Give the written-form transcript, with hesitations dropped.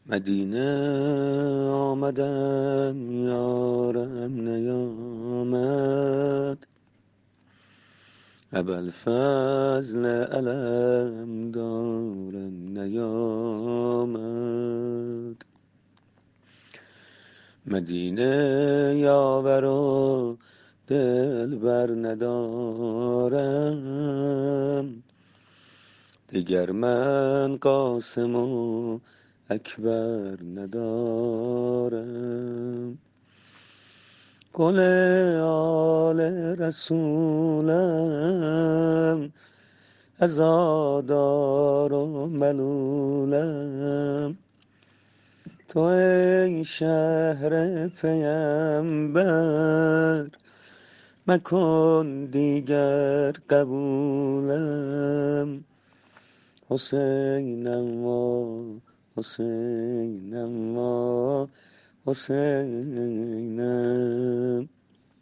مدینه آمدم یارم نیامد، ابوالفضل علم دارم نیامد. مدینه یاور و دلبر ندارم، دیگر من قاسم و اکبر ندارم. گل آل رسولم عزادار و ملولم، تو ای شهر پیمبر مکن دیگر قبولم. حسینم و حسینم و حسینم.